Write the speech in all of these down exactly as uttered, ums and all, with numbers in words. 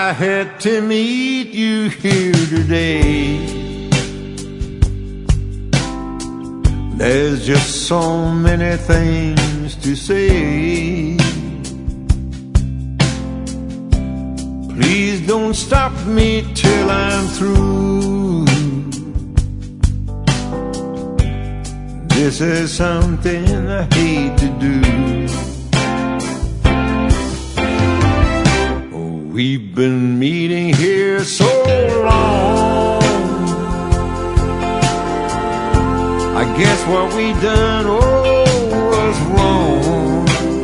I had to meet you here today. There's just so many things to say. Please don't stop me till I'm through. This is something I hate to do. We've been meeting here so long. I guess what we done, oh, was wrong.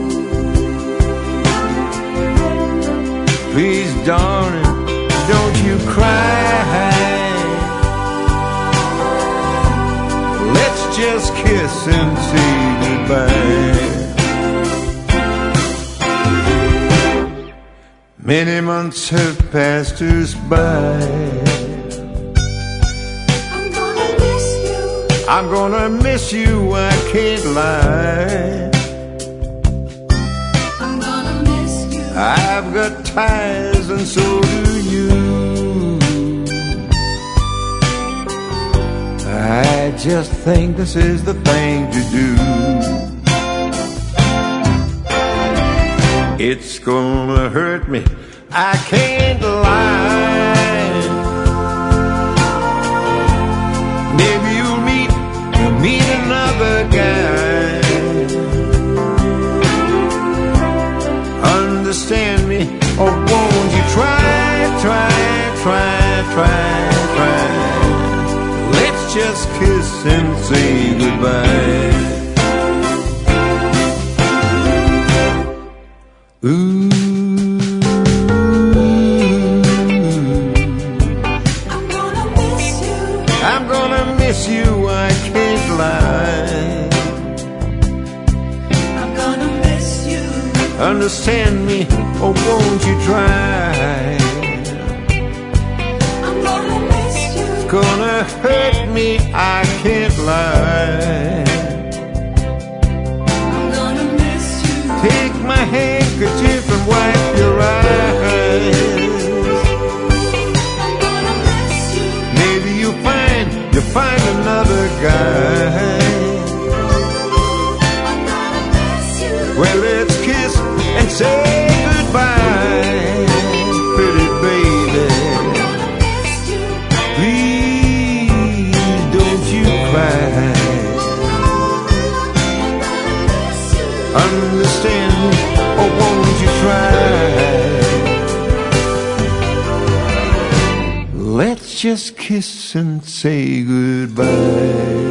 Please, darling, don't you cry. Let's just kiss and say goodbye. Many months have passed us by. I'm gonna miss you. I'm gonna miss you, I can't lie. I'm gonna miss you. I've got ties and so do you. I just think this is the thing to do. It's gonna hurt me, I can't lie. Maybe you'll meet, meet another guy. Understand me, or won't you try, try, try, try, try. Let's just kiss and say goodbye. Ooh, I'm gonna miss you. I'm gonna miss you, I can't lie. I'm gonna miss you. Understand me, or won't you try? I'm gonna miss you. It's gonna hurt me, I can't lie. I'm gonna miss you. Take my handkerchief and wipe your eyes. I'm gonna miss you. Maybe you'll find, you'll find another guy. I'm gonna miss you. Well, let's kiss and say goodbye, pretty baby. I'm gonna miss you. Please don't you cry. I'm gonna miss you. Understand me, or won't you try? Let's just kiss and say goodbye.